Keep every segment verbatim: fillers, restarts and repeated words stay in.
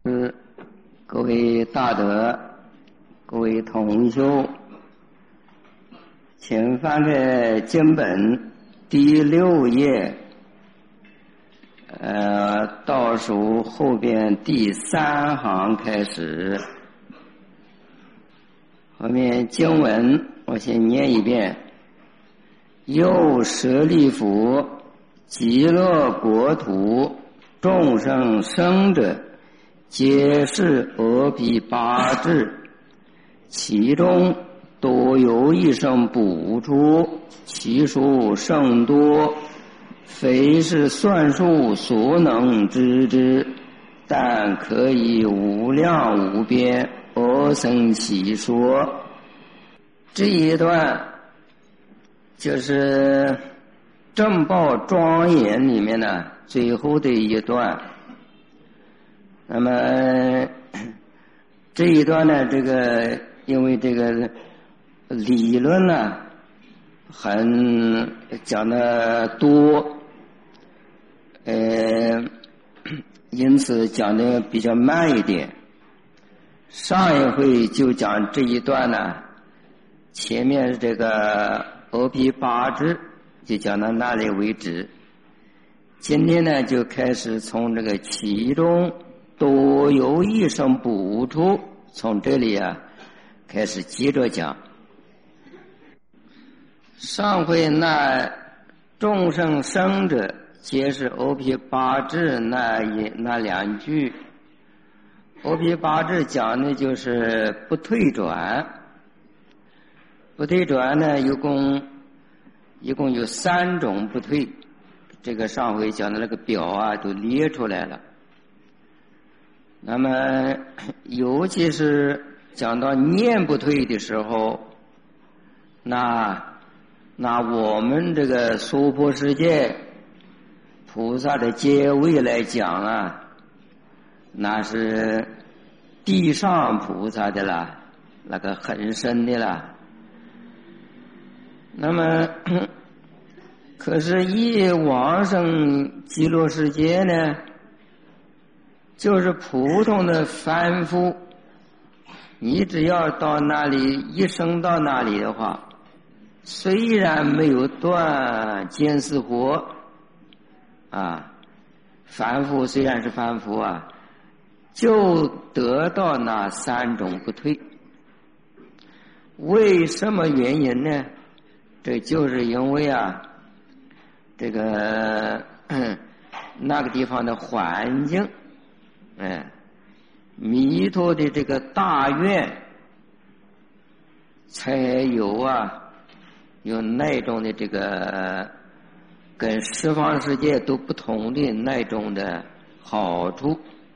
是各位大德，各位同修，请翻开经本第六页，呃，倒数后边第三行开始。后面经文我先念一遍：又舍利弗，极乐国土众生生者，皆是阿毗八智，其中多有一生补处，其数甚多，非是算数所能知之，但可以无量无边而生其说。这一段就是正报庄严里面呢最后的一段。那么这一段呢，这个因为这个理论呢很讲的多，呃，因此讲的比较慢一点。上一回就讲这一段呢，前面这个阿毗八智就讲到那里为止。今天呢就开始从这个其中多有一生补处，从这里啊开始接着讲。上回那众生生者皆是阿毗八智那一那两句，阿毗八智讲的就是不退转。不退转呢，一共一共有三种不退，这个上回讲的那个表啊都列出来了。那么尤其是讲到念不退的时候，那那我们这个娑婆世界菩萨的阶位来讲啊，那是地上菩萨的啦，那个很深的啦。那么可是一往生极乐世界呢，就是普通的凡夫，你只要到那里一生到那里的话，虽然没有断见思惑啊，凡夫虽然是凡夫啊，就得到那三种不退。为什么原因呢？这就是因为啊，这个那个地方的环境，哎，弥陀的这个大愿，才有啊，有那种的这个跟十方世界都不同的那种的好处。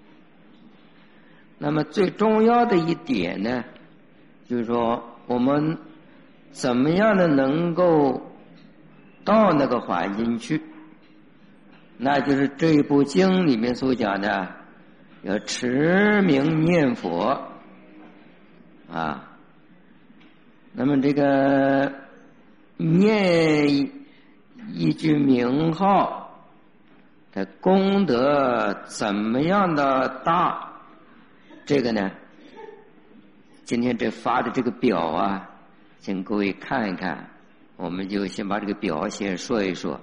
那么最重要的一点呢，就是说我们怎么样的能够到那个环境去，那就是这一部经里面所讲的要持名念佛啊。那么这个念一句名号的功德怎么样的大，这个呢今天这发的这个表啊，请各位看一看，我们就先把这个表先说一说。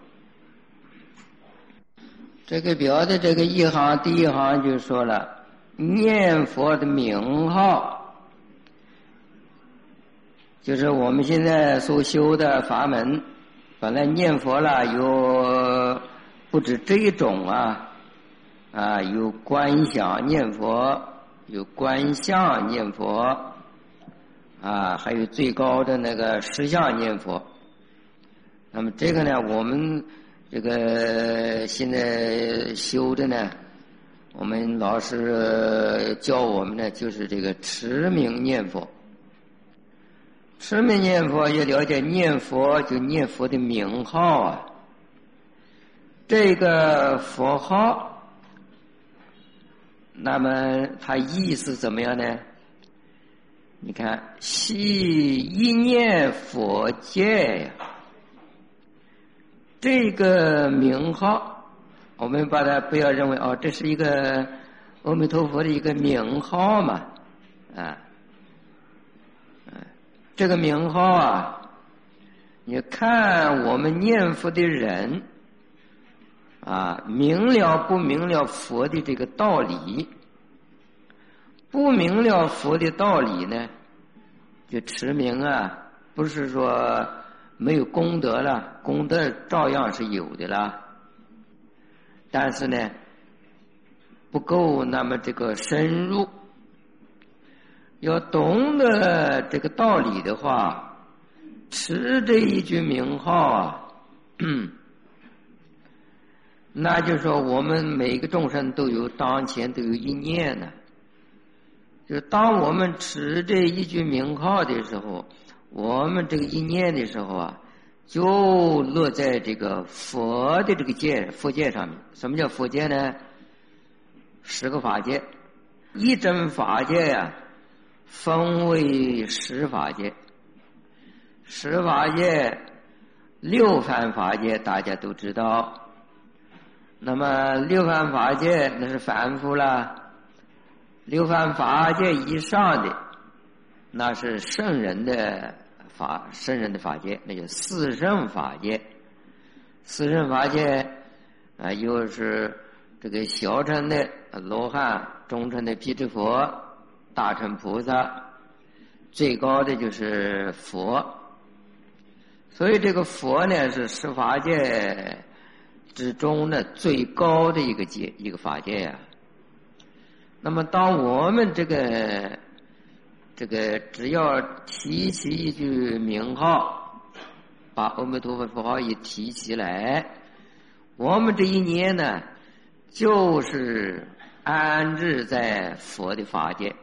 这个表的这个一行第一行就说了，念佛的名号，就是我们现在所修的法门，本来念佛了有不止这一种啊，啊有观想念佛，有观相念佛，啊，还有最高的那个实相念佛。那么这个呢，我们这个现在修的呢，我们老师教我们呢，就是这个持名念佛。持名念佛也了解，念佛就念佛的名号啊。这个佛号，那么它意思怎么样呢？你看，系一念佛界呀，这个名号，我们把它不要认为哦，这是一个阿弥陀佛的一个名号嘛，啊，嗯，这个名号啊，你看我们念佛的人啊，明了不明了佛的这个道理，不明了佛的道理呢，就持名啊，不是说没有功德了，功德照样是有的啦，但是呢不够那么这个深入，要懂得这个道理的话，持这一句名号啊，那就是说我们每个众生都有当前都有一念呢，就是当我们持这一句名号的时候，我们这个一念的时候啊，就落在这个佛的这个界佛界上面。什么叫佛界呢？十个法界，一真法界呀、啊，分为十法界。十法界，六凡法界大家都知道。那么六凡法界那是凡夫了，六凡法界以上的那是圣人的法，圣人的法界，那叫四圣法界。四圣法界啊，又是这个小乘的罗汉，中乘的辟支佛，大乘菩萨，最高的就是佛。所以这个佛呢，是十法界之中的最高的一个界，一个法界呀、啊。那么当我们这个这个只要提起一句名号，把阿弥陀佛佛号一提起来，我们这一年呢就是安置在佛的法界。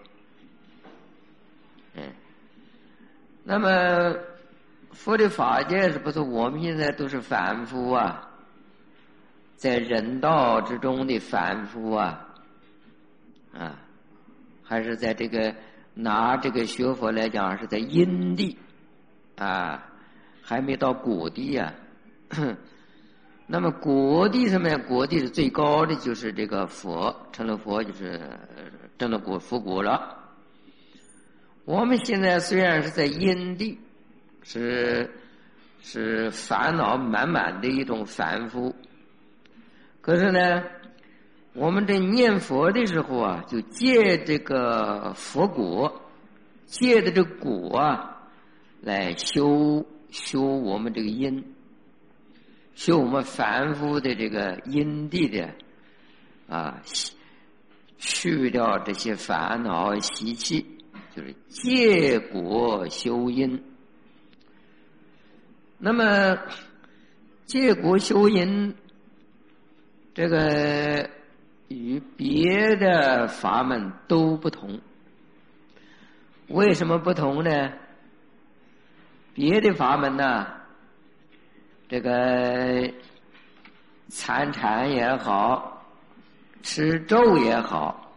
嗯，那么佛的法界是不是我们现在都是凡夫啊，在人道之中的凡夫啊啊，还是在这个拿这个学佛来讲是在因地啊，还没到果地啊。那么果地什么呀？果地是最高的，就是这个佛，成了佛就是证了果佛果了。我们现在虽然是在因地，是是烦恼满满的一种凡夫，可是呢我们这念佛的时候啊，就借这个佛果，借的这个果啊，来修修我们这个因，修我们凡夫的这个因地的啊，去掉这些烦恼习气，就是借果修因。那么借果修因这个与别的法门都不同。为什么不同呢？别的法门呢，这个参禅也好，持咒也好，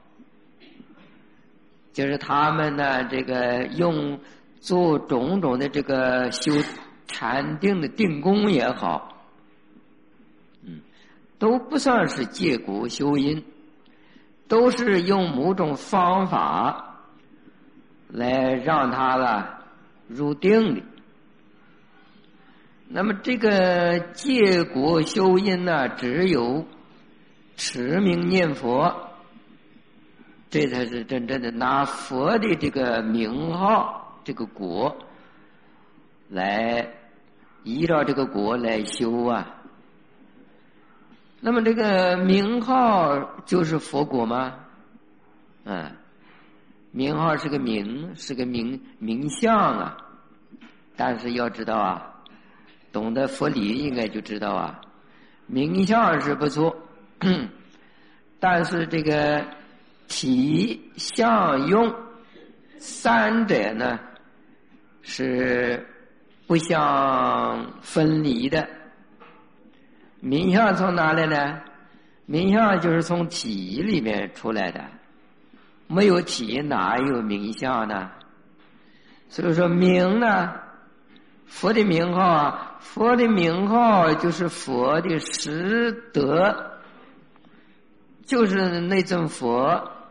就是他们呢这个用做种种的这个修禅定的定功也好，嗯，都不算是借果修因，都是用某种方法来让他了入定的。那么这个借果修因呢，只有持名念佛，这才是真正的拿佛的这个名号，这个果来依照这个果来修啊。那么这个名号就是佛果吗？嗯，名号是个名，是个名名相啊。但是要知道啊，懂得佛理应该就知道啊，名相是不错，但是这个体相用三者呢是不相分离的。名相从哪来呢？名相就是从体里面出来的，没有体哪有名相呢？所以说名呢，佛的名号啊，佛的名号就是佛的实德，就是那尊佛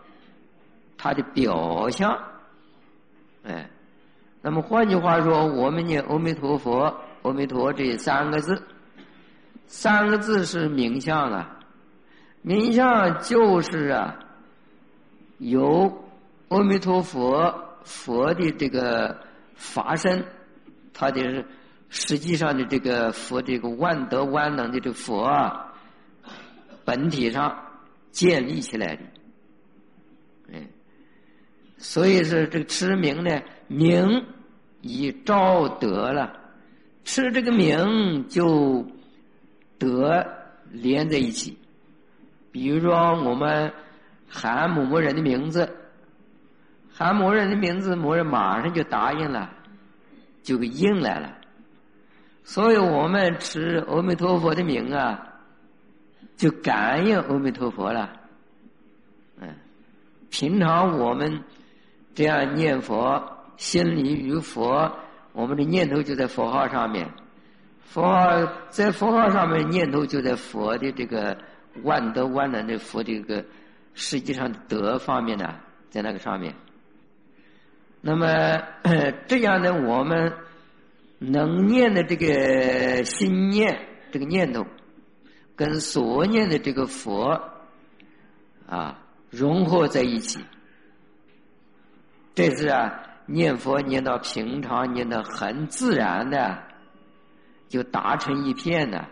它的表象。哎，那么换句话说，我们念阿弥陀佛、阿弥陀这三个字，三个字是名相啊，名相就是啊，由阿弥陀佛佛的这个法身，它的实际上的这个佛这个万德万能的这个佛啊，本体上建立起来的。哎，所以是这个持名呢，名以照德了，持这个名就德连在一起。比如说我们喊某某人的名字，喊某人的名字，某人马上就答应了，就给应来了。所以我们持阿弥陀佛的名啊，就感应阿弥陀佛了。嗯，平常我们这样念佛，心里与佛，我们的念头就在佛号上面，佛号在佛号上面，念头就在佛的这个万德万能的佛这个实际上的德方面呢，在那个上面。那么这样呢，我们能念的这个心念，这个念头，跟所念的这个佛啊融合在一起，这是啊念佛念到平常，念到很自然的，就达成一片的。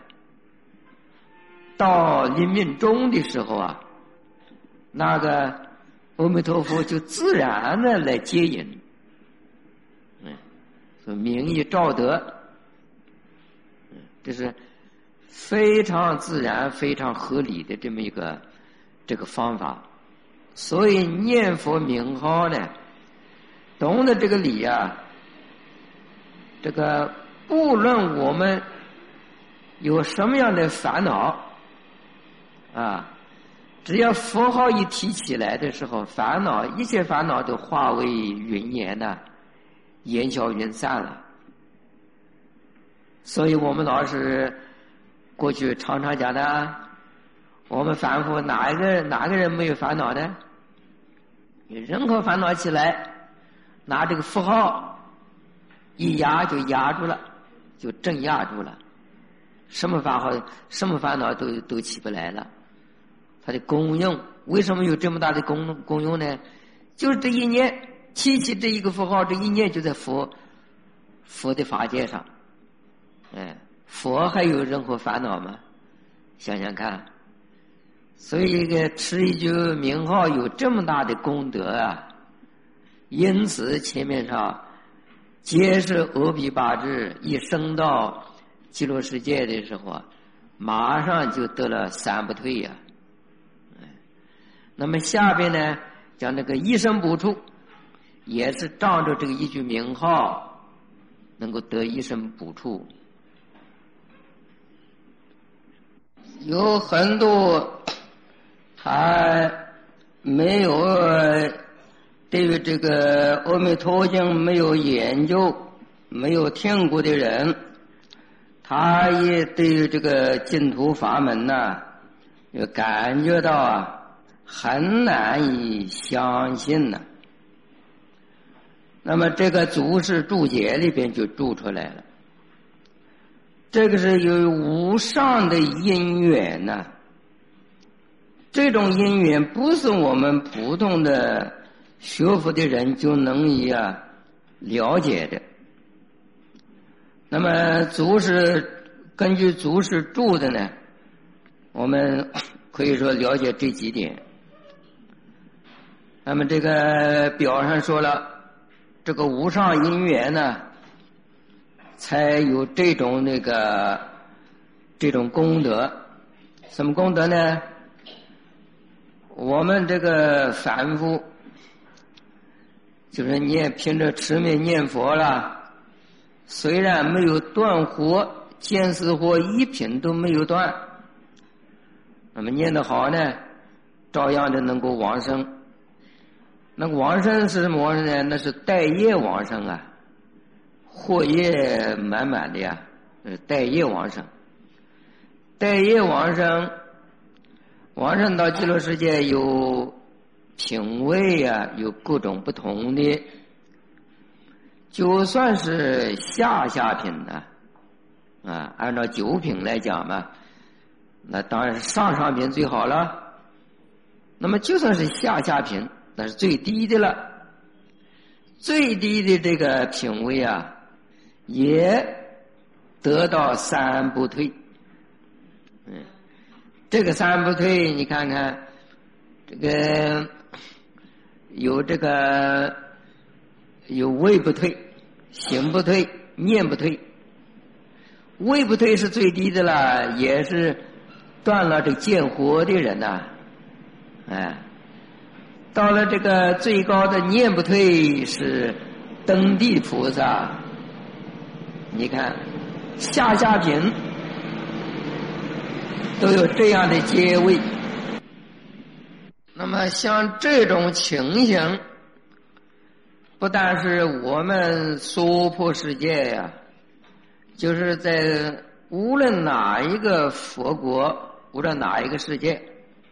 到临命终的时候啊，那个阿弥陀佛就自然的来接引。嗯，说名以照德，嗯，这是非常自然、非常合理的这么一个这个方法。所以念佛名号呢，懂得这个理啊，这个不论我们有什么样的烦恼啊，只要佛号一提起来的时候，烦恼一切烦恼都化为云烟呐、啊，烟消云散了。所以我们老师过去常常讲的，我们凡夫哪一个哪个人没有烦恼呢？有任何烦恼起来，拿这个符号一压就压住了，就镇压住了，什么烦恼什么烦恼都都起不来了。它的功用为什么有这么大的功功用呢？就是这一念提起这一个符号，这一念就在佛佛的法界上。哎，佛还有任何烦恼吗？想想看。所以这个持一句名号有这么大的功德啊，因此前面上皆是阿毗八致，一升到极乐世界的时候啊，马上就得了三不退呀、啊。那么下边呢讲那个一生补处，也是仗着这个一句名号能够得一生补处。有很多他没有对于这个阿弥陀经没有研究、没有听过的人，他也对于这个净土法门呢、啊，就感觉到啊很难以相信呢、啊。那么这个祖师注解里边就注出来了，这个是有无上的因缘呐、啊。这种因缘不是我们普通的学佛的人就能以啊了解的。那么祖师根据祖师注的呢，我们可以说了解这几点。那么这个表上说了，这个无上因缘呢，才有这种那个这种功德。什么功德呢？我们这个凡夫就是念凭着持名念佛了，虽然没有断火见思惑一品都没有断，那么念得好呢，照样的能够往生。那个往生是什么往生呢？那是带业往生啊，惑业满满的呀，是带业往生。带业往生往生到极乐世界有品位啊有各种不同的，就算是下下品呢，啊，按照九品来讲嘛，那当然是上上品最好了。那么就算是下下品，那是最低的了。最低的这个品位啊，也得到三不退。嗯，这个三不退，你看看，这个有这个有位不退、行不退、念不退。位不退是最低的了，也是断了这见活的人呐、啊。哎，到了这个最高的念不退是登地菩萨。你看下下品都有这样的阶位。那么像这种情形，不但是我们娑婆世界呀、啊，就是在无论哪一个佛国，无论哪一个世界，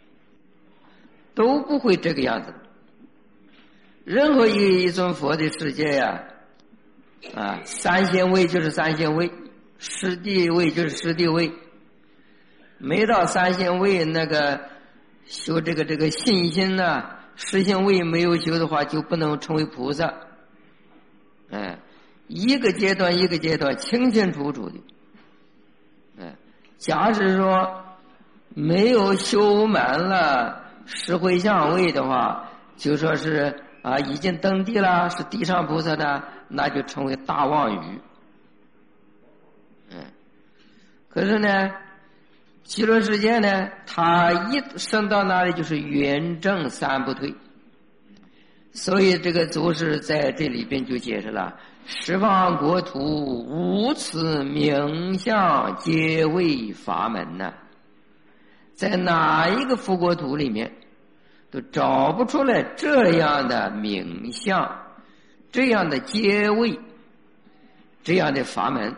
都不会这个样子。任何一一尊佛的世界呀、啊，啊，三仙位就是三仙位，十地位就是十地位。没到三仙位，那个修这个这个信心呢、啊，十仙位没有修的话，就不能成为菩萨。哎，一个阶段一个阶段清清楚楚的。哎，假使说没有修满了十回向位的话，就说是啊已经登地了，是地上菩萨的，那就成为大妄语。嗯，可是呢，极乐世界呢，他一升到那里就是圆正三不退。所以这个祖师在这里边就解释了，十方国土无此名相皆为法门呐、啊，在哪一个佛国土里面都找不出来这样的名相，这样的阶位，这样的法门。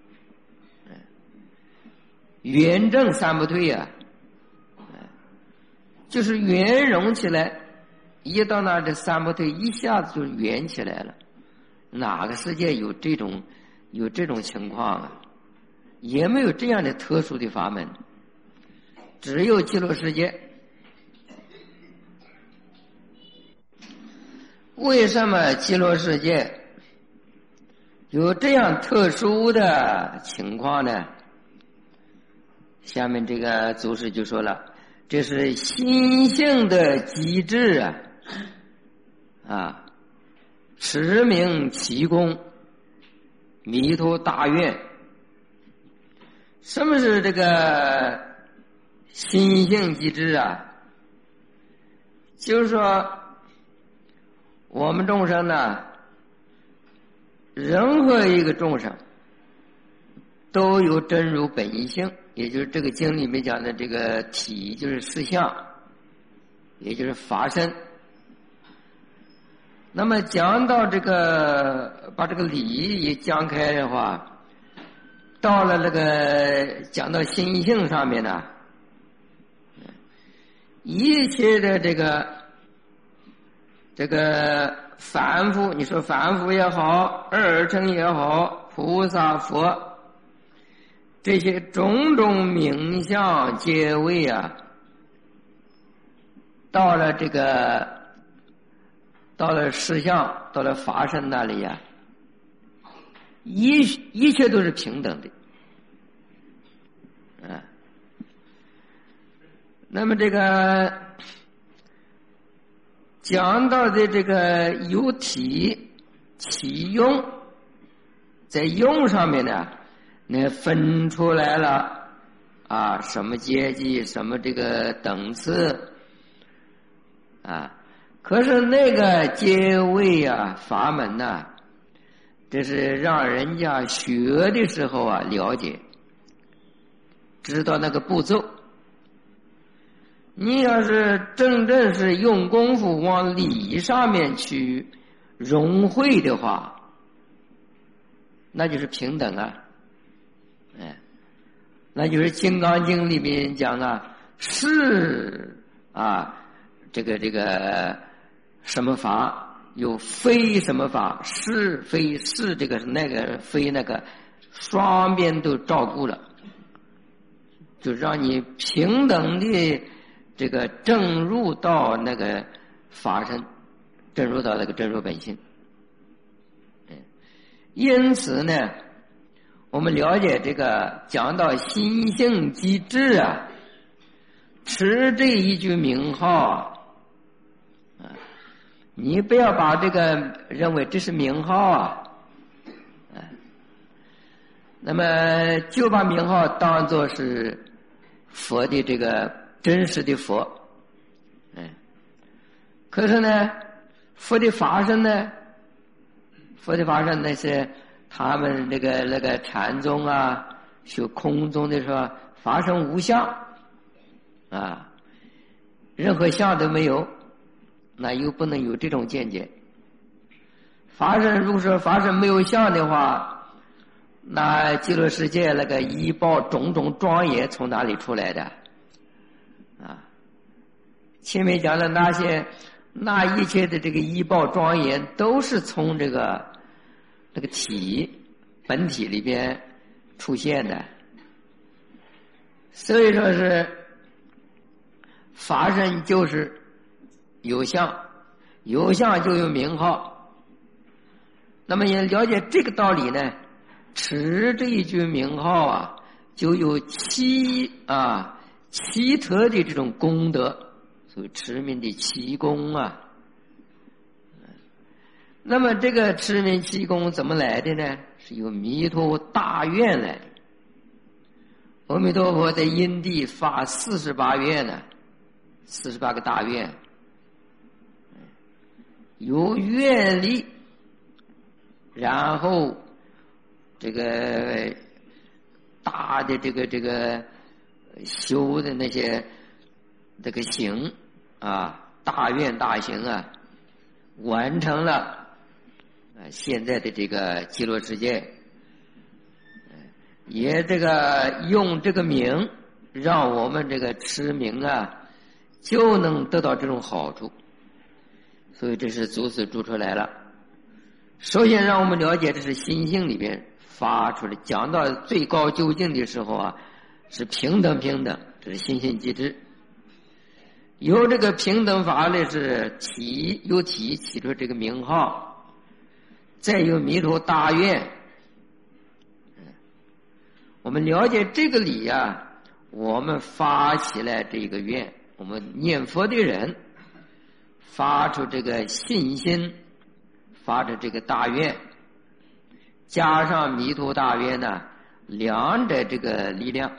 圆正三不退啊，就是圆融起来，一到那这三不退一下子就圆起来了。哪个世界有这种有这种情况啊？也没有这样的特殊的法门，只有极乐世界。为什么极乐世界有这样特殊的情况呢？下面这个祖师就说了，这是心性的机制啊，啊，持名其功，弥陀大愿。什么是这个心性机制啊？就是说，我们众生呢，任何一个众生都有真如本性，也就是这个经里面讲的这个体就是实相，也就是法身。那么讲到这个把这个理也讲开的话，到了那个讲到心性上面呢，一切的这个这个凡夫，你说凡夫也好，二乘也好，菩萨佛，这些种种名相皆位啊，到了这个到了实相，到了法身那里呀、啊，一一切都是平等的。啊，那么这个讲到的这个有体起用，在用上面呢，那分出来了啊，什么阶级，什么这个等次啊。可是那个阶位啊，法门呐、啊，这是让人家学的时候啊了解，知道那个步骤。你要是真正是用功夫往理上面去融会的话，那就是平等啊。哎，那就是《金刚经》里面讲啊，是啊， 这个这个什么法，有非什么法，是非是这个那个非那个，双边都照顾了，就让你平等的这个正入到那个法身，正入到那个真如本性。因此呢，我们了解这个讲到心性机制啊，持这一句名号啊，你不要把这个认为这是名号啊，啊，那么就把名号当作是佛的这个真实的佛，嗯，可是呢，佛的法身呢？佛的法身那些他们那个那个禅宗啊，修空宗的时候，法身无相啊，任何相都没有，那又不能有这种见解。法身如果说法身没有相的话，那极乐世界那个一报种种庄严从哪里出来的啊？前面讲的那些那一切的这个一报庄严都是从这个这个体本体里边出现的，所以说是法身就是有相，有相就有名号。那么也了解这个道理呢，持这一句名号啊，就有七啊奇特的这种功德，所以持名的奇功啊。那么这个持名奇功怎么来的呢？是由弥陀大愿来的。阿弥陀佛在因地发四十八愿呢，四十八个大愿，由愿力，然后这个大的这个这个修的那些这个行啊，大愿大行啊，完成了现在的这个极乐世界，也这个用这个名，让我们这个持名啊，就能得到这种好处。所以这是祖师注出来了。首先让我们了解，这是心性里边发出来，讲到最高究竟的时候啊，是平等平等，这是心性机制。有这个平等法呢，是体有体起出这个名号，再有弥陀大愿。我们了解这个理啊，我们发起来这个愿，我们念佛的人发出这个信心，发出这个大愿，加上弥陀大愿呢，两者这个力量，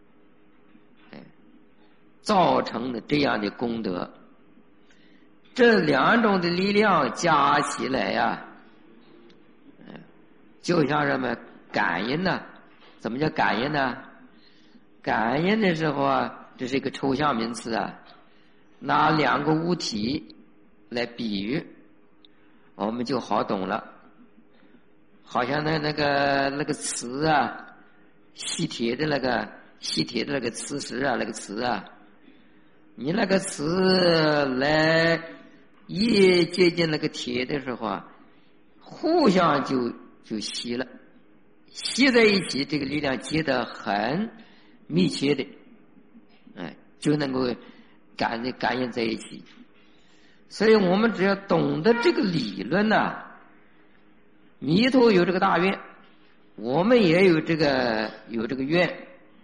造成的这样的功德。这两种的力量加起来呀、啊，就像什么感应呢？怎么叫感应呢？感应的时候啊，这是一个抽象名词啊，拿两个物体来比喻，我们就好懂了。好像那那个那个磁啊，吸铁的那个吸铁的那个磁石啊，那个磁啊，你那个磁来一接近那个铁的时候啊，互相就就吸了，吸在一起，这个力量接得很密切的，哎，就能够感感应在一起。所以我们只要懂得这个理论呢、啊，弥陀有这个大愿，我们也有这个有这个愿，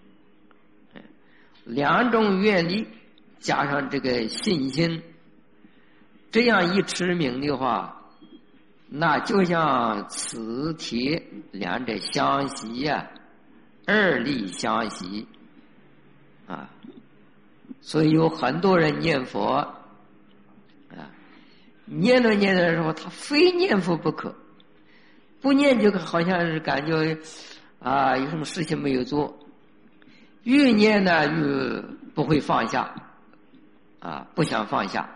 两种愿力加上这个信心，这样一持名的话，那就像磁铁两者相吸呀、啊，二力相吸啊。所以有很多人念佛啊，念着念着的时候，他非念佛不可，不念就好像是感觉啊有什么事情没有做，越念呢越不会放下啊，不想放下，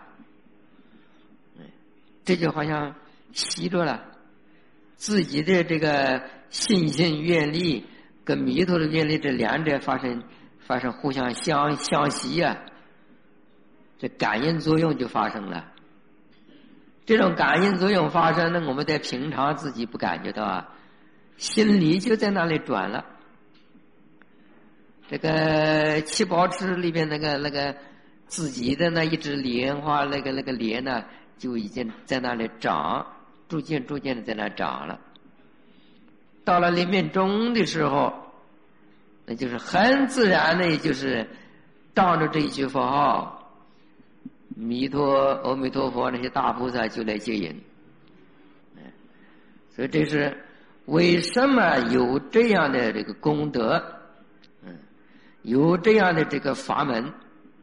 这就好像吸着了自己的这个信心愿力跟弥陀的愿力，这两者发生发生互相相相吸啊， 这感应作用就发生了。这种感应作用发生呢，我们在平常自己不感觉到啊，心里就在那里转了。这个七宝池里边那个那个自己的那一只莲花，那个那个莲呢，就已经在那里长，逐渐逐渐的在那长了。到了临命终的时候，那就是很自然的，就是当着这一句佛号，弥陀阿弥陀佛，那些大菩萨就来接引。所以这是为什么有这样的这个功德，嗯，有这样的这个法门，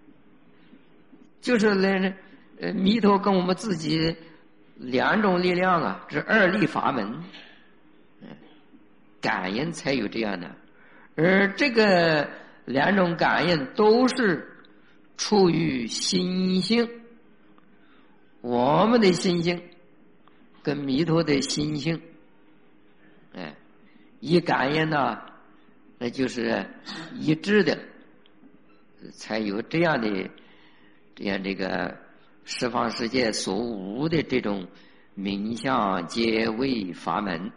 就是呢，呃，弥陀跟我们自己两种力量啊，这二力法门，嗯，感应才有这样的。而这个两种感应都是出于心性，我们的心性跟弥陀的心性，哎，一感应呢，那就是一致的，才有这样的这样这个十方世界所无的这种名相皆为法门。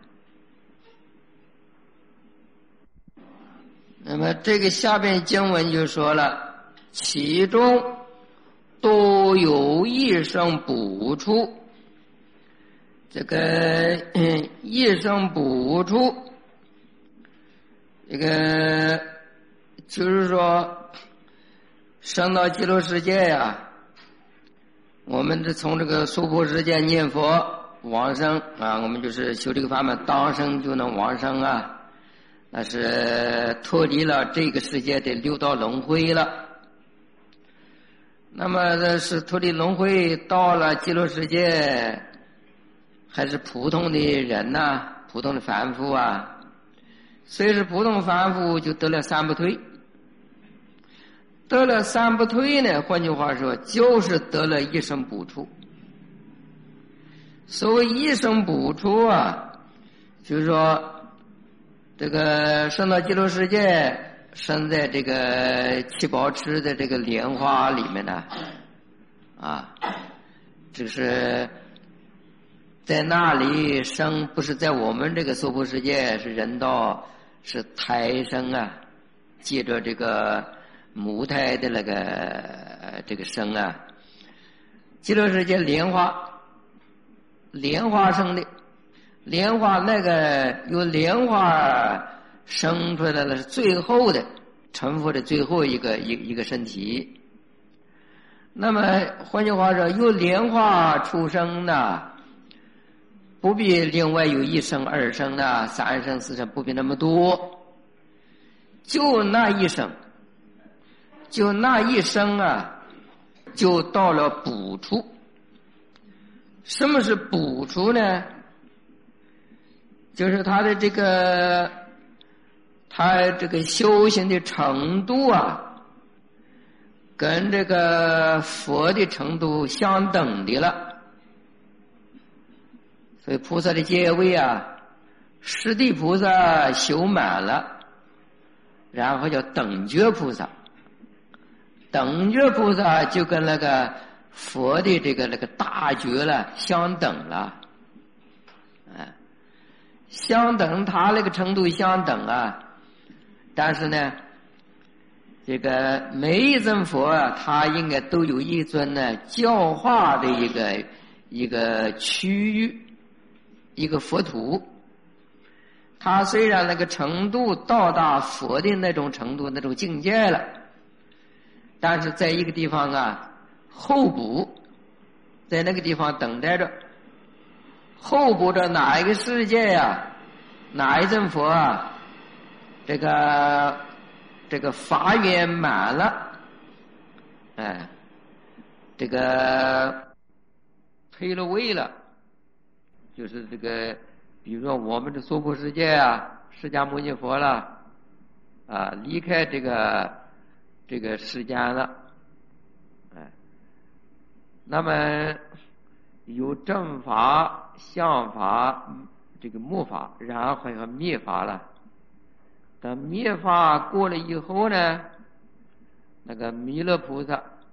那么这个下边经文就说了，其中都有一生补处。这个嗯，一生补处，这个就是说生到极乐世界呀、啊，我们这从这个娑婆世界念佛往生啊，我们就是修这个法门，当生就能往生啊。那是脱离了这个世界的六道轮回了。那么这是脱离轮回到了极乐世界，还是普通的人呐、啊，普通的凡夫啊。虽是普通凡夫，就得了三不退。得了三不退呢，换句话说，就是得了一生补处。所谓一生补处啊，就是说这个生到极乐世界，生在这个七宝池的这个莲花里面呢，啊，这是在那里生，不是在我们这个娑婆世界，是人道，是胎生啊，借着这个母胎的那个这个生啊，极乐世界莲花，莲花生的。莲花那个由莲花生出来的是最后的成佛的最后一个一一个身体。那么换句话说，由莲花出生的，不必另外有一生、二生的、三生、四生，不必那么多，就那一生，就那一生啊，就到了补处。什么是补处呢？就是他的这个，他这个修行的程度啊，跟这个佛的程度相等的了。所以菩萨的阶位啊，十地菩萨修满了，然后叫等觉菩萨。等觉菩萨就跟那个佛的这个那个大觉了相等了。相等，他那个程度相等啊，但是呢，这个每一尊佛啊，他应该都有一尊呢教化的一个一个区域，一个佛土。他虽然那个程度到达佛的那种程度、那种境界了，但是在一个地方啊候补，在那个地方等待着。候补着哪一个世界呀、啊？哪一尊佛啊？这个这个法缘满了，哎，这个退了位了，就是这个，比如说我们的娑婆世界啊，释迦牟尼佛了，啊，离开这个这个世间了，哎，那么有正法、相法、这个末法，然后还有灭法了。等灭法过了以后呢，那个弥勒菩萨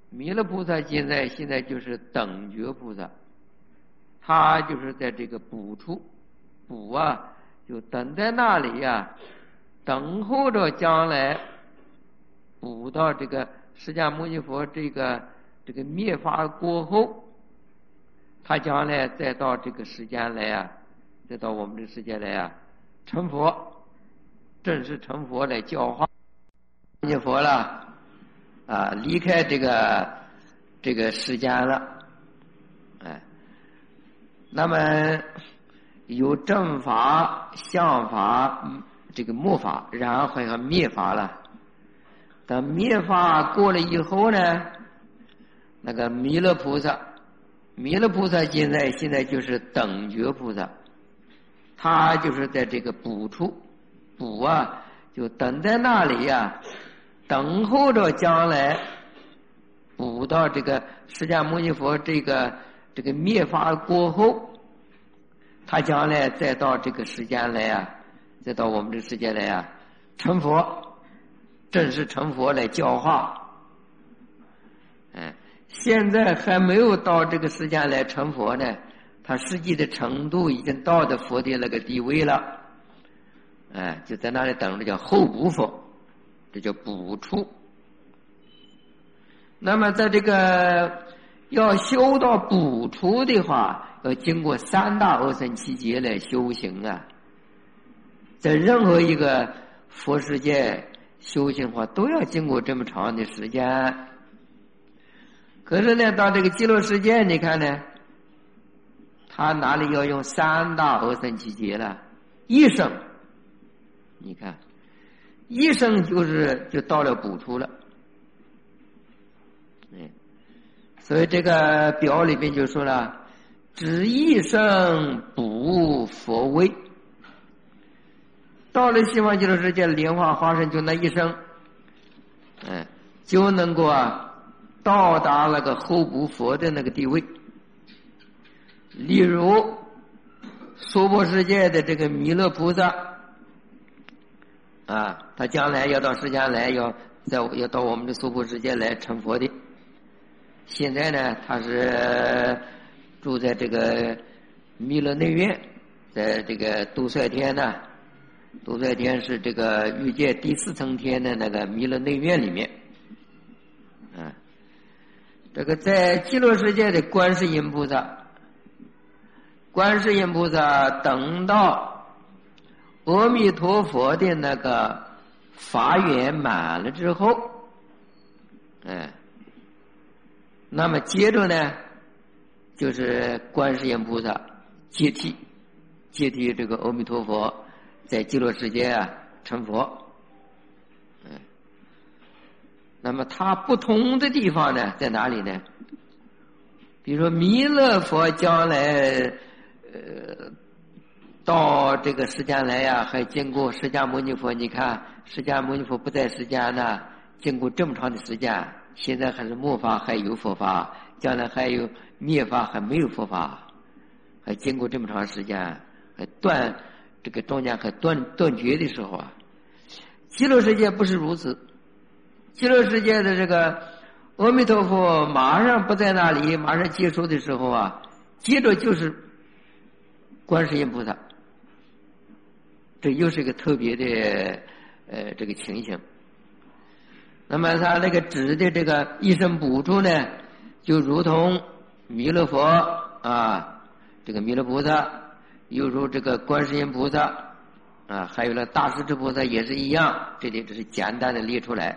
弥勒菩萨现在现在就是等觉菩萨，他就是在这个补处，补啊，就等在那里呀、啊，等候着将来补到这个释迦牟尼佛这个这个灭法过后，他将来再到这个世间来啊，再到我们这个世界来啊，成佛，正式成佛来教化弥勒佛了。啊，离开这个这个世间了，哎，那么有正法、相法、这个末法，然后还有灭法了。等灭法过了以后呢，那个弥勒菩萨，弥勒菩萨现在现在就是等觉菩萨，他就是在这个补处，补啊，就等在那里呀、啊。等候着将来补到这个释迦牟尼佛这个这个灭法过后，他将来再到这个世间来啊，再到我们这个世界来啊，成佛，正式成佛来教化。哎，现在还没有到这个世间来成佛呢，他实际的程度已经到的佛的那个地位了。哎，就在那里等着，叫后补佛。这叫补处。那么在这个要修到补处的话，要经过三大阿僧祇劫来修行啊。在任何一个佛世界修行的话，都要经过这么长的时间。可是呢，到这个极乐世界，你看呢，他哪里要用三大阿僧祇劫了？一生，你看。一生就是就到了补处了，嗯，所以这个表里边就说了，只一生补佛位。到了西方极乐世界莲花化身，就那一生，嗯，就能够啊到达那个后补佛的那个地位。例如娑婆世界的这个弥勒菩萨。啊，他将来要到世间来，要在要到我们的娑婆世界来成佛的。现在呢，他是住在这个弥勒内院，在这个度率天呢，度率天是这个欲界第四层天的那个弥勒内院里面。啊，这个在极乐世界的观世音菩萨，观世音菩萨等到阿弥陀佛的那个法缘满了之后，哎，那么接着呢，就是观世音菩萨接替接替这个阿弥陀佛在极乐世界啊成佛。哎，那么它不同的地方呢在哪里呢？比如说弥勒佛将来呃到这个世间来呀、啊，还经过释迦牟尼佛。你看，释迦牟尼佛不在世间呢，经过这么长的时间，现在还是末法，还有佛法；将来还有灭法，还没有佛法，还经过这么长时间，还断这个中间还断断绝的时候啊。极乐世界不是如此，极乐世界的这个阿弥陀佛马上不在那里，马上结束的时候啊，接着就是观世音菩萨。这又是一个特别的呃这个情形。那么他那个指的这个一生补处呢，就如同弥勒佛啊，这个弥勒菩萨，又如这个观世音菩萨啊，还有了大势至菩萨也是一样。这里只是简单的列出来。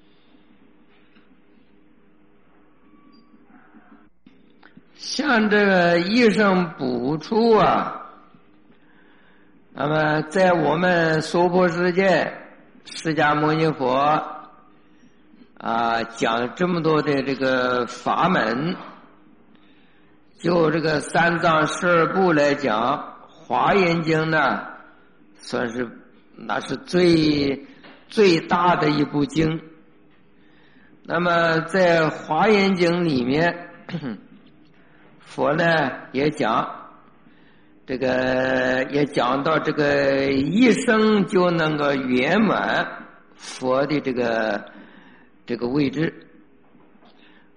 像这个一生补处啊，那么在我们娑婆世界，释迦牟尼佛啊讲这么多的这个法门，就这个三藏十二部来讲，华严经呢算是那是最最大的一部经。那么在华严经里面，佛呢也讲这个，也讲到这个一生就能够圆满佛的这个这个位置。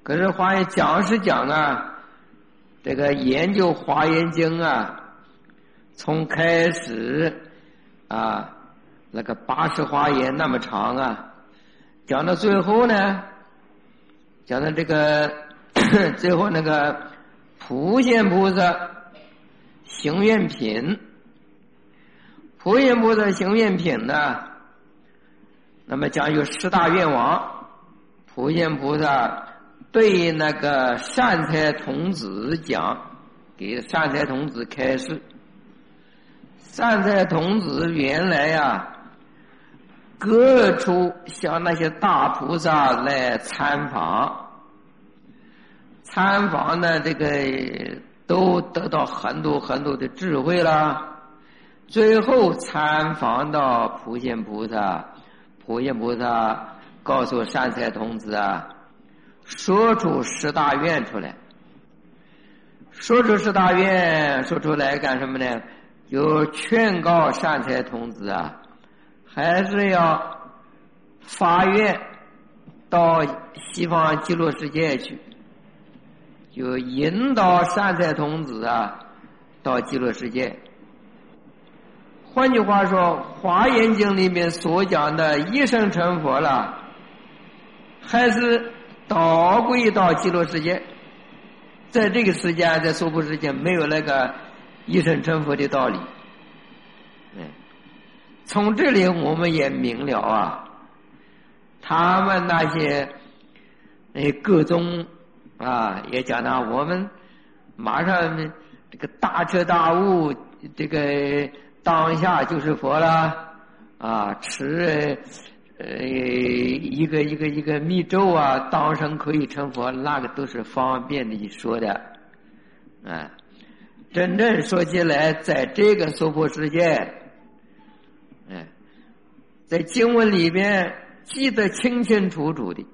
可是华严讲是讲啊，这个研究华严经啊，从开始啊，那个八十华严那么长啊，讲到最后呢，讲到这个最后那个普贤菩萨行愿品，普贤菩萨行愿品呢，那么讲有十大愿望，普贤菩萨对那个善财童子讲，给善财童子开示。善财童子原来呀，各处向那些大菩萨来参访，参访呢，这个都得到很多很多的智慧了。最后参访到普贤菩萨，普贤菩萨告诉善财童子啊，说出十大愿出来。说出十大愿说出来干什么呢？就劝告善财童子啊，还是要发愿到西方极乐世界去，就引导善财童子啊到极乐世界。换句话说，华严经里面所讲的一生成佛了，还是导归到极乐世界。在这个时间，在娑婆世界没有那个一生成佛的道理。嗯，从这里我们也明了啊，他们那些那各宗啊，也讲到我们马上这个大彻大悟，这个当下就是佛了啊，持呃一个一个一个密咒啊，当生可以成佛，那个都是方便的说的啊。真正说起来，在这个娑婆世界，哎，在经文里边记得清清楚楚的。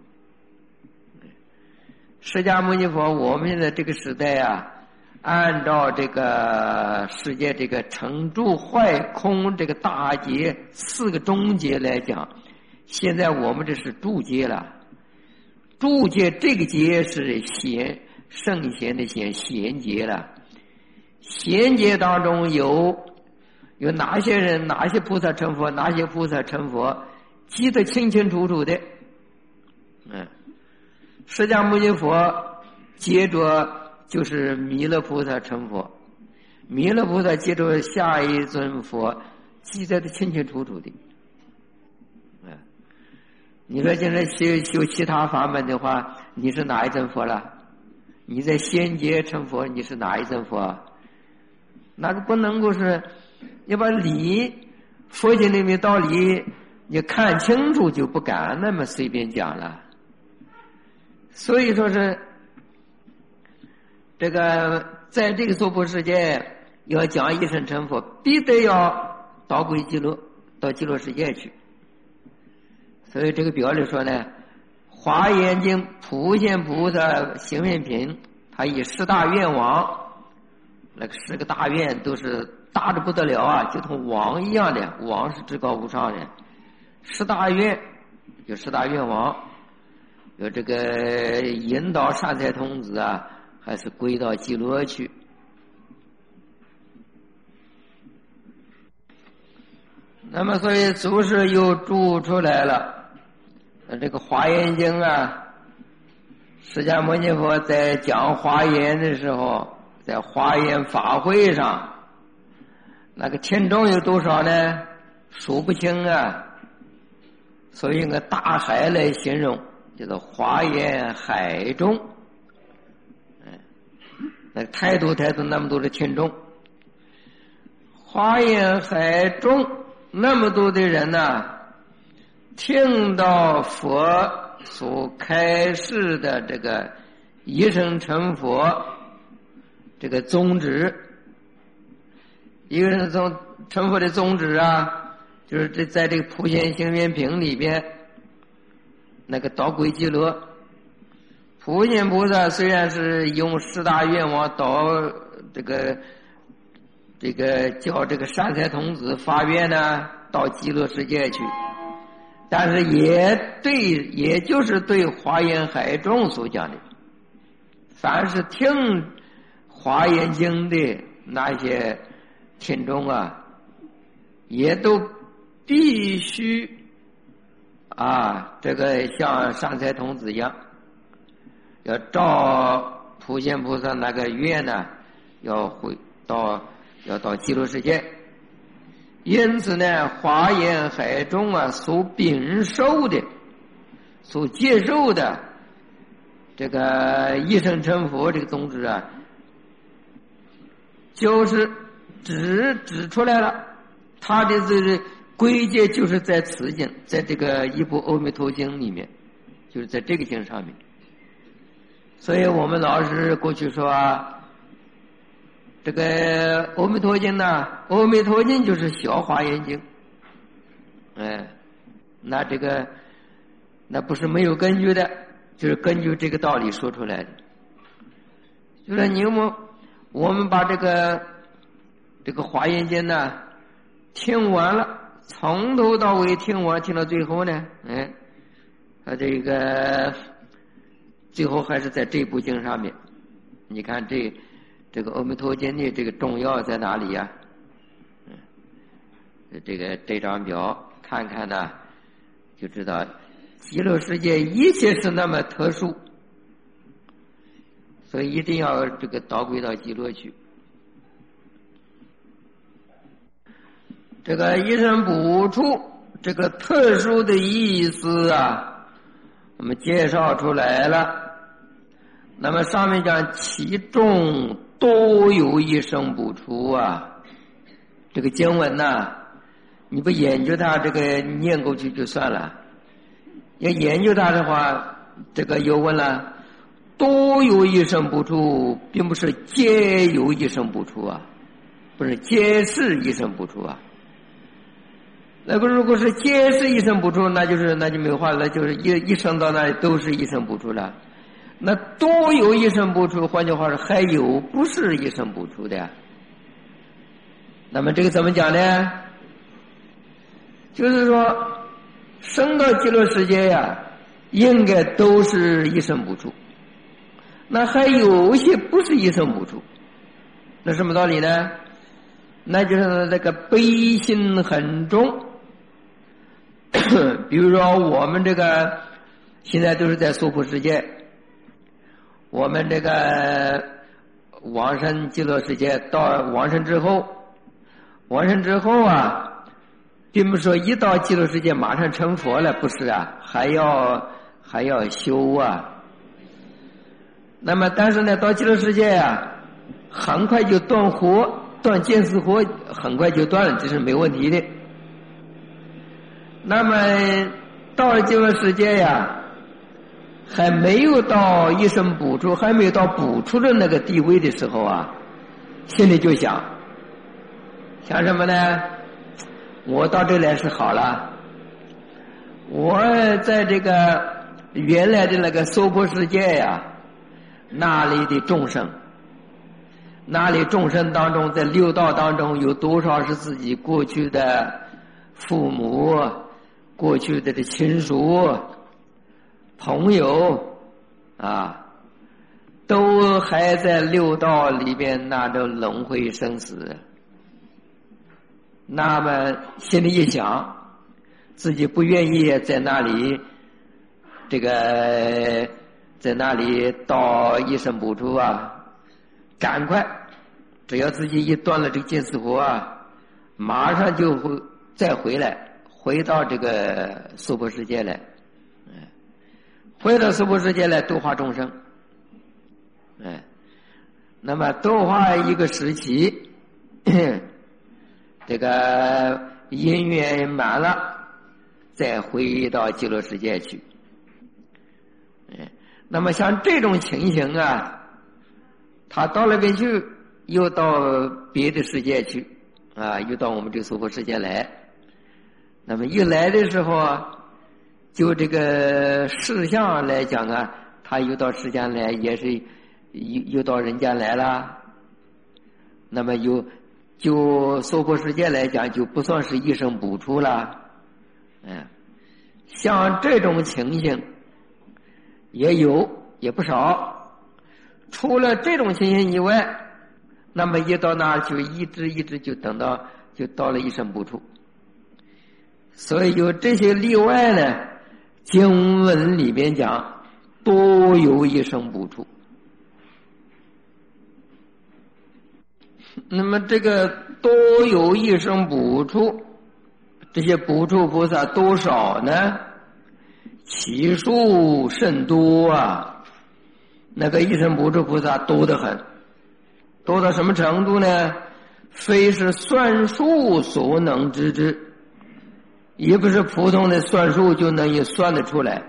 释迦牟尼佛，我们的这个时代啊，按照这个世界这个成住坏空这个大劫四个中劫来讲，现在我们这是住劫了。住劫这个劫是贤圣贤的贤贤劫了。贤劫当中有有哪些人，哪些菩萨成佛，哪些菩萨成佛，记得清清楚楚的。嗯，释迦牟尼佛接着就是弥勒菩萨成佛，弥勒菩萨接着下一尊佛，记载的清清楚楚的。嗯，你说现在修修其他法门的话，你是哪一尊佛了？你在仙劫成佛，你是哪一尊佛？那个不能够是，你把理佛经里面道理你看清楚，就不敢那么随便讲了。所以说是这个在这个娑婆世界要讲一生成佛，必得要导归极乐，到极乐世界去。所以这个表里说呢，华严经普贤菩萨行愿品，他以十大愿王，那个十个大愿都是大的不得了啊，就同王一样的，王是至高无上的。十大愿有十大愿王，有这个引导善财童子啊，还是归到极乐去。那么所以祖师又注出来了，这个华严经啊，释迦牟尼佛在讲华严的时候，在华严法会上，那个听众有多少呢？数不清啊。所以用个大海来形容，叫做华严海中。嗯，那太多太多那么多的听众，华严海中那么多的人呢、啊，听到佛所开示的这个一生成佛这个宗旨，一个人从成佛的宗旨啊，就是这在这个普贤行愿品里边，那个导归极乐。普贤菩萨虽然是用十大愿望导这个这个叫这个善财童子发愿呢，到极乐世界去，但是也对，也就是对华严海众所讲的， 凡是听华严经的那些听众啊，也都必须啊，这个像善财童子一样，要照普贤菩萨那个愿呢，要回到要到极乐世界。因此呢，华严海中啊，所禀受的、所接受的这个一生成佛这个宗旨啊，就是指指出来了，他的这个归结就是在此经，在这个一部《阿弥陀经》里面，就是在这个经上面。所以我们老师过去说啊，这个《阿弥陀经》呢，《阿弥陀经》就是小华严经，哎，那这个那不是没有根据的，就是根据这个道理说出来的。就是你们我们把这个这个华严经呢听完了，从头到尾听完，听到最后呢，哎，他这个最后还是在这部经上面。你看这这个《阿弥陀经》的这个重要在哪里呀？嗯，这个这张表看看呢，就知道极乐世界一切是那么特殊，所以一定要这个导归到极乐去。这个一生补处这个特殊的意思啊，我们介绍出来了。那么上面讲其中多有一生补处啊，这个经文呢、啊，你不研究它，这个念过去就算了。要研究它的话，这个又问了，多有一生补处，并不是皆有一生补处啊，不是皆是一生补处啊。那个如果是皆是一生补处，那就是那就没有话了，就是一一生到那里都是一生补处了。那多有一生补处，换句话说，还有不是一生补处的呀。那么这个怎么讲呢？就是说，生到极乐世界呀，应该都是一生补处。那还有一些不是一生补处，那什么道理呢？那就是这个悲心很重。比如说我们这个现在都是在娑婆世界，我们这个往生极乐世界，到往生之后，往生之后啊，并不是说一到极乐世界马上成佛了，不是啊，还要还要修啊。那么但是呢，到极乐世界啊，很快就断火，断见思火，很快就断了，这是没问题的。那么到了极乐世界呀，还没有到一生补处，还没有到补处的那个地位的时候啊，心里就想想什么呢？我到这来是好了，我在这个原来的那个娑婆世界呀，那里的众生，那里众生当中，在六道当中有多少是自己过去的父母，过去的的亲属朋友啊，都还在六道里边那种轮回生死。那么心里一想，自己不愿意在那里这个在那里到一生补处啊，赶快只要自己一断了这个见思火啊，马上就会再回来，回到这个娑婆世界来，回到娑婆世界来度化众生。哎，那么度化一个时期，这个因缘满了，再回到极乐世界去。哎，那么像这种情形啊，他到那边去，又到别的世界去啊，又到我们这个娑婆世界来。那么一来的时候啊，就这个事项来讲啊，他又到世间来，也是又又到人间来了。那么又就娑婆世界来讲，就不算是一生补处了。嗯，像这种情形也有，也不少。 除了这种情形以外，那么一到那儿去，一直一直就等到就到了一生不出。所以有这些例外呢，经文里面讲多有一生不出。那么这个多有一生不出，这些不出菩萨多少呢？其数甚多啊！那个一生不出菩萨多得很，多到什么程度呢？非是算数所能知之，也不是普通的算数就能也算得出来，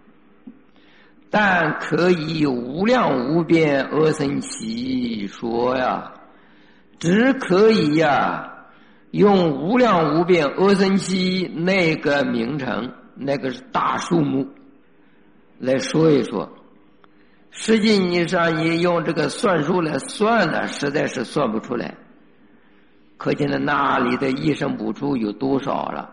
但可以无量无边阿僧祇说呀，只可以呀用无量无边阿僧祇那个名称，那个是大数目来说一说。实际上你用这个算术来算呢，实在是算不出来，可见的那里的一生不出有多少了。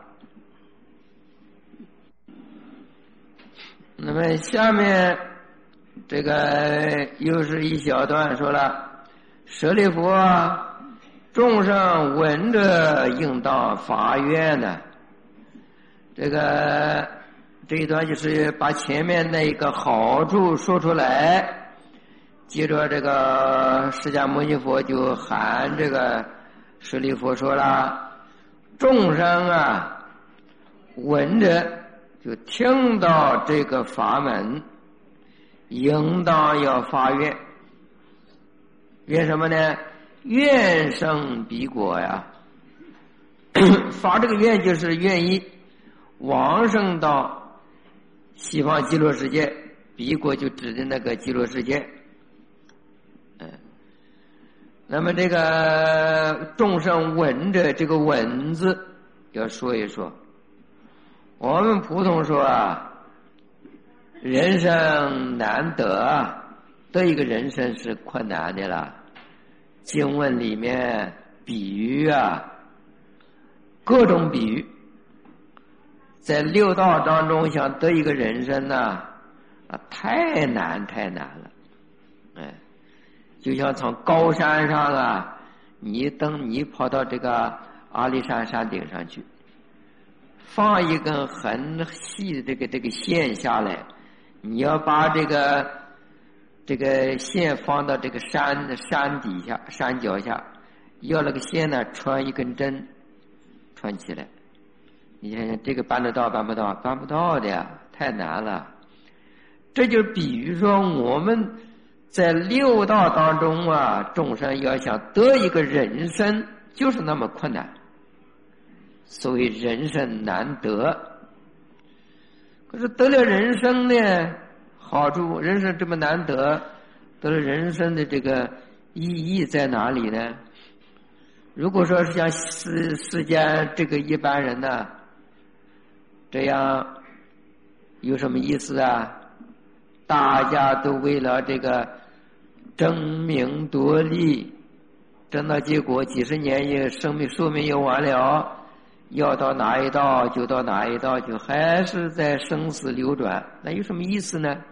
那么下面这个又是一小段说了，舍利弗啊，众生闻着应当发愿呢。这个这一段就是把前面那个好处说出来，接着这个释迦牟尼佛就喊这个舍利弗说了，众生啊闻着就听到这个法门，应当要发愿。愿什么呢？愿生彼国呀。发这个愿就是愿意往生到西方极乐世界，彼国就指的那个极乐世界。嗯，那么这个众生闻着这个闻字要说一说。我们普通说啊，人生难得，得一个人生是困难的了。经文里面比喻啊，各种比喻，在六道当中想得一个人生呢、啊，啊，太难太难了。哎，就像从高山上啊，你等你跑到这个阿里山山顶上去，放一根很细的这个这个线下来，你要把这个这个线放到这个山的山底下山脚下，要那个线呢穿一根针穿起来，你看看这个办得到办不到？办不到的呀，太难了。这就比喻说我们在六道当中啊，众生要想得一个人生就是那么困难，所以人生难得。可是得了人生呢，好处，人生这么难得，得了人生的这个意义在哪里呢？如果说是像世世间这个一般人呢，这样有什么意思啊？大家都为了这个争名夺利，争到结果几十年也生命寿命又完了，要到哪一道就到哪一道，就还是在生死流转，那有什么意思呢？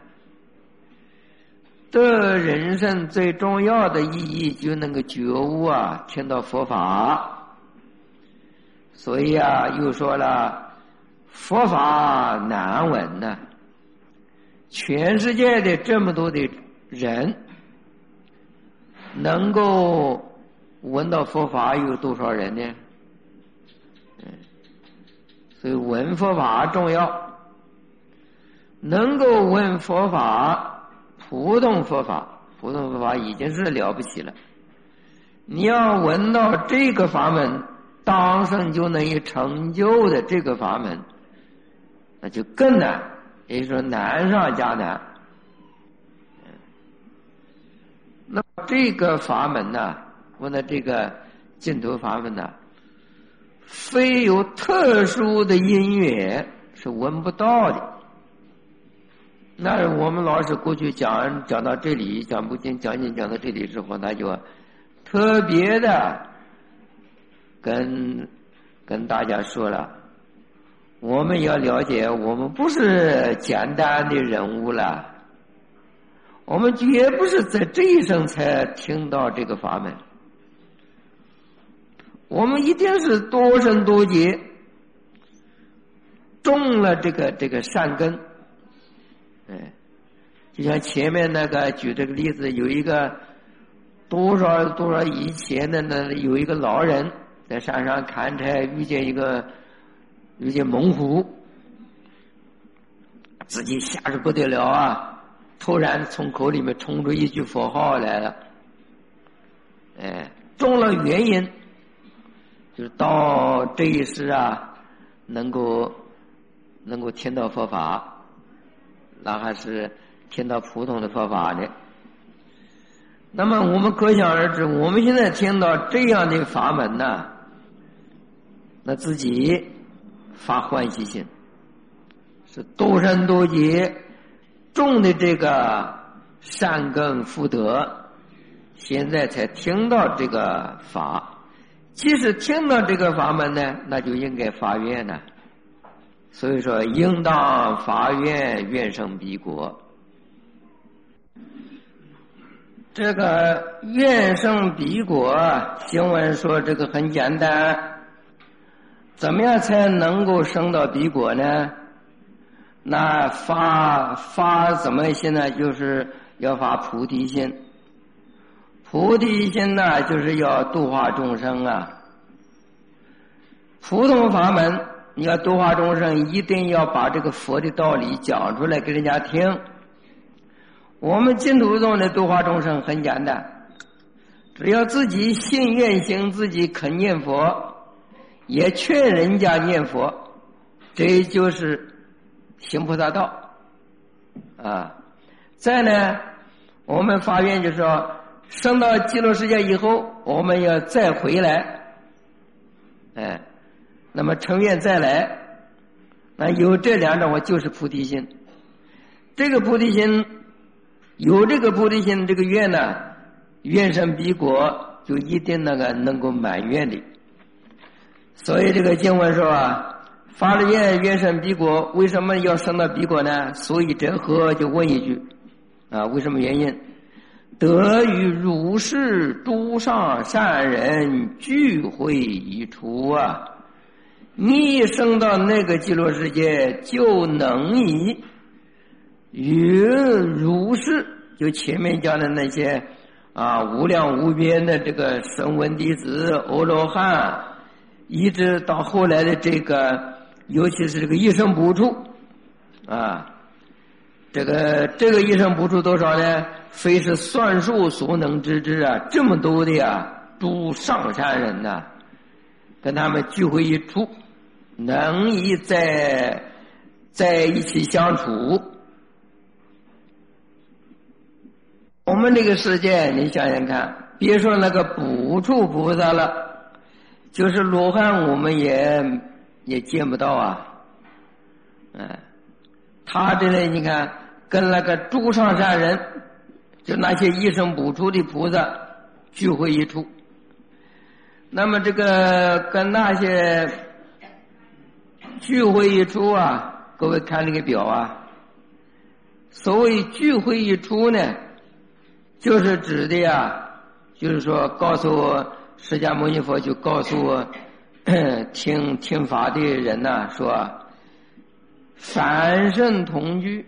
这人生最重要的意义就能够觉悟啊，听到佛法。所以啊，又说了佛法难闻呢、啊。全世界的这么多的人，能够闻到佛法有多少人呢？嗯，所以闻佛法重要，能够闻佛法，普通佛法，普通佛法已经是了不起了。你要闻到这个法门，当生就能以成就的这个法门，那就更难，也就是说难上加难。那这个法门呢，问的这个净土法门呢，非有特殊的因缘是闻不到的。那我们老师过去讲讲到这里，讲不进讲进讲到这里之后，那就特别的跟跟大家说了，我们要了解，我们不是简单的人物了， 我们绝不是在这一生才听到这个法门，我们一定是多生多劫种了这个这个善根。哎，就像前面那个举这个例子，有一个多少多少以前的呢，有一个老人在山上砍柴，遇见一个遇见猛虎，自己吓得不得了啊！突然从口里面冲出一句佛号来了，哎，种了原因，就是到这一世啊，能够能够听到佛法，那还是听到普通的佛法的。那么我们可想而知，我们现在听到这样的法门呢，那自己发欢喜心，是多生多劫种的这个善根福德，现在才听到这个法。即使听到这个法门呢，那就应该发愿了。所以说应当发愿，愿生彼国。这个愿生彼国，经文说这个很简单，怎么样才能够生到彼国呢？那发发怎么心呢？就是要发菩提心。菩提心呢，就是要度化众生啊。普通法门你要度化众生，一定要把这个佛的道理讲出来给人家听。我们净土宗的度化众生很简单，只要自己信愿行，自己肯念佛，也劝人家念佛，这就是行菩萨道啊。再呢，我们发愿就是说，升到极乐世界以后，我们要再回来，哎，那么成愿再来，那有这两种，我就是菩提心。这个菩提心，有这个菩提心，这个愿呢，愿生彼国，就一定那个能够满愿的。所以这个经文说啊，发了愿，愿生彼国，为什么要升到彼国呢？所以这何就问一句啊，为什么原因？得与如是诸上善人聚会一处啊！你升到那个极乐世界，就能以与如是，就前面讲的那些啊无量无边的这个声闻弟子、阿罗汉，一直到后来的这个，尤其是这个一生补处啊，这个这个一生补处多少呢？非是算数所能知之啊！这么多的呀，诸上善人呐、啊，跟他们聚会一处，能以在在一起相处。我们这个世界，你想想看，别说那个补处菩萨了，就是罗汉，我们也也见不到啊。嗯，他这里你看，跟那个诸上善人。就那些一生补处的菩萨聚会一处，那么这个跟那些聚会一处啊，各位看这个表啊，所谓聚会一处呢，就是指的呀，就是说告诉我释迦牟尼佛就告诉我听听法的人呐、啊，说凡圣同居。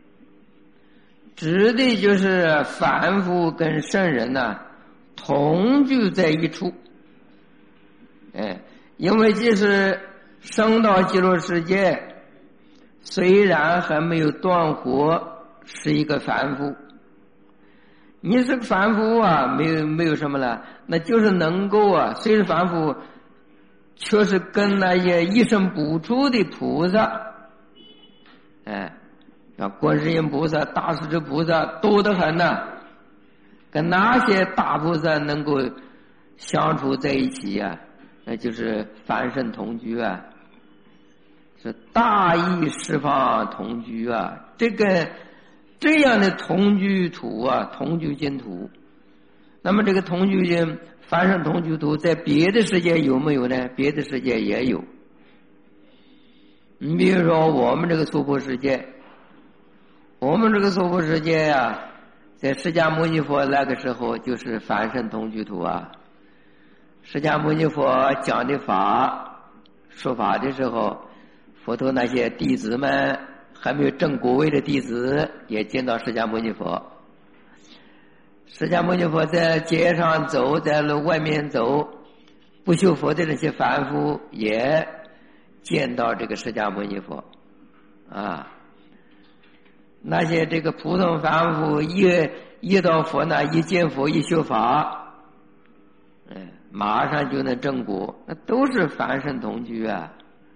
指的就是凡夫跟圣人呐、啊、同居在一处，哎，因为即使升到极乐世界，虽然还没有断活，是一个凡夫。你是个凡夫啊，没有没有什么了，那就是能够啊，虽是凡夫，却是跟那些一生补处的菩萨，哎。像观世音菩萨、大势至菩萨多得很呐、啊，跟那些大菩萨能够相处在一起啊，那就是凡圣同居啊，是大义十方同居啊。这个这样的同居土啊，同居净土，那么这个同居净凡圣同居土在别的世界有没有呢？别的世界也有。你比如说我们这个娑婆世界。我们这个娑婆世界呀、啊， 在释迦牟尼佛那个时候就是凡圣同居土啊。释迦牟尼佛讲的法说法的时候，佛陀那些弟子们还没有证果位的弟子也见到释迦牟尼佛。释迦牟尼佛在街上走，在路外面走，不修佛的那些凡夫也见到这个释迦牟尼佛啊。那些这个普通凡夫一一到佛那一见佛一修法，哎，马上就能证果，那都是凡圣同居啊。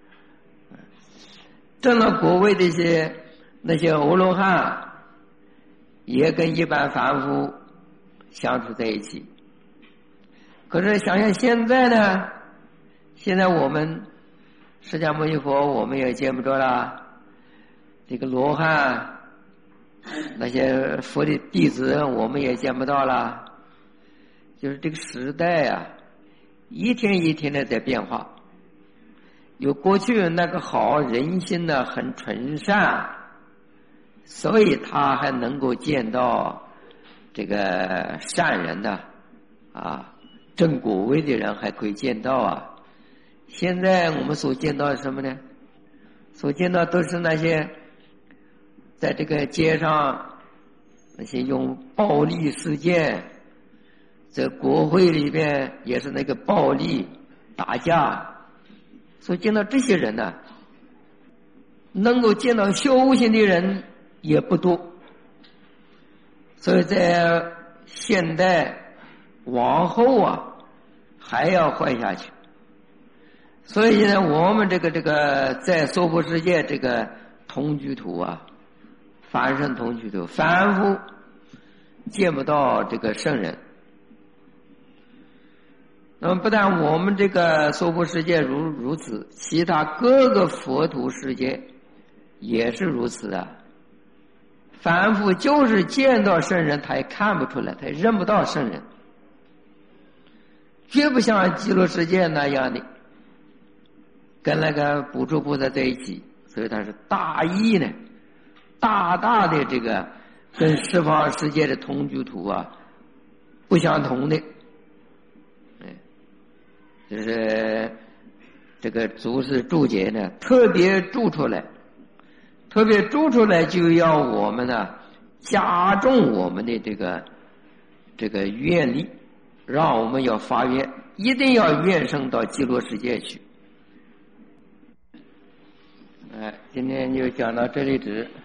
证了果位的一些那些阿罗汉，也跟一般凡夫相处在一起。可是想想现在呢，现在我们释迦牟尼佛我们也见不着了，这个罗汉那些佛的弟子我们也见不到了。就是这个时代啊，一天一天的在变化。有过去那个好人心呢很纯善，所以他还能够见到这个善人的啊，正果位的人还可以见到啊。现在我们所见到的什么呢？所见到都是那些在这个街上那些用暴力事件，在国会里边也是那个暴力打架，所以见到这些人呢，能够见到修行的人也不多。所以在现代往后啊还要坏下去。所以呢，我们这个这个在娑婆世界这个同居土啊，凡圣同居土，凡夫见不到这个圣人。那么不但我们这个娑婆世界如如此，其他各个佛土世界也是如此的。凡夫就是见到圣人他也看不出来，他也认不到圣人，绝不像极乐世界那样的跟那个补处菩萨在一起。所以他是大义呢，大大的这个跟十方世界的同居土啊不相同的。就是这个祖师注解呢特别注出来，特别注出来就要我们呢加重我们的这个这个愿力，让我们要发愿，一定要愿生到极乐世界去。哎，今天就讲到这里止。